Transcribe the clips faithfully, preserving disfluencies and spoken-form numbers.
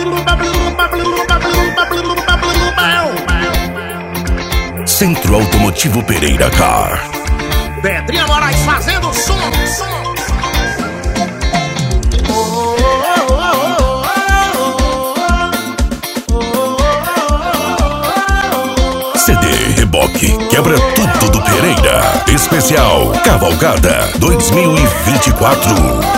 Centro Automotivo Pereira Car. Pedrinha Moraes fazendo som, som. C D Reboque quebra tudo do Pereira. Especial Cavalgada dois mil e vinte e quatro.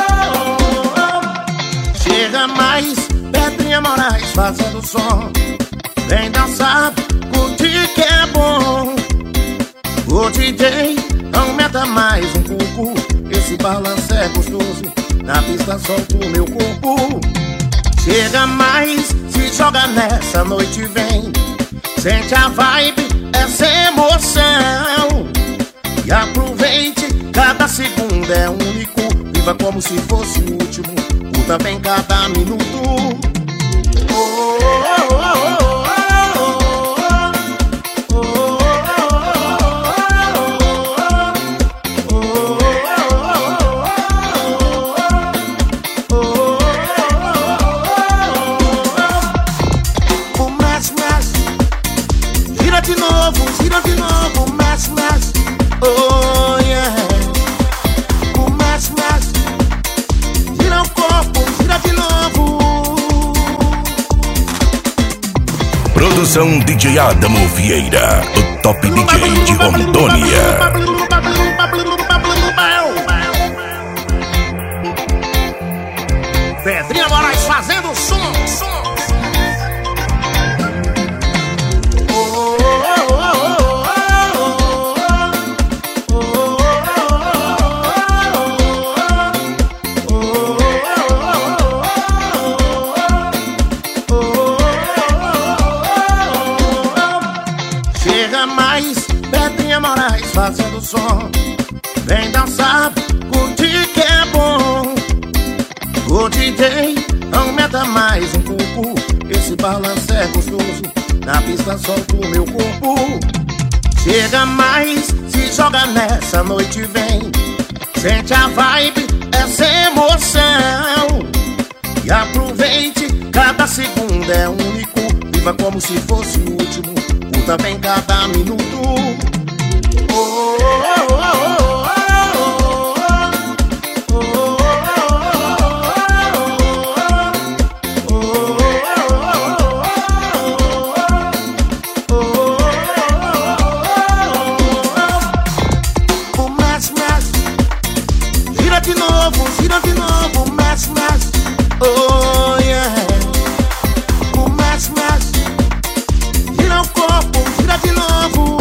Chega mais, Pedrinha Moraes fazendo som. Vem dançar, curtir que é bom. O D J aumenta mais um pouco. Esse balanço é gostoso. Na pista solta o meu corpo. Chega mais, se joga nessa noite, vem. Sente a vibe, essa emoção. E aproveite, cada segundo é único. Viva como se fosse o último. Curta bem cada minuto. Oh, oh, oh, oh, oh. De novo, gira de novo, mexe, mexe, oh yeah. O mexe, mexe, gira o corpo, gira de novo. Produção D J Adamo Vieira, o top D J de Rondônia. Pedrinha Moraes fazendo som, som. Chega mais, Pedrinha Moraes fazendo som. Vem dançar, curtir que é bom. O D J aumenta mais um pouco. Esse balanço é gostoso. Na pista solta o meu corpo. Chega mais, se joga nessa noite, vem. Sente a vibe, essa emoção. E aproveite, cada segundo é único. Viva como se fosse o último. Curta bem cada minuto. Oh, oh, oh, oh, oh. Gira de novo, gira de novo, mexe, mexe, oh yeah. O mexe, mexe, gira o corpo, gira de novo.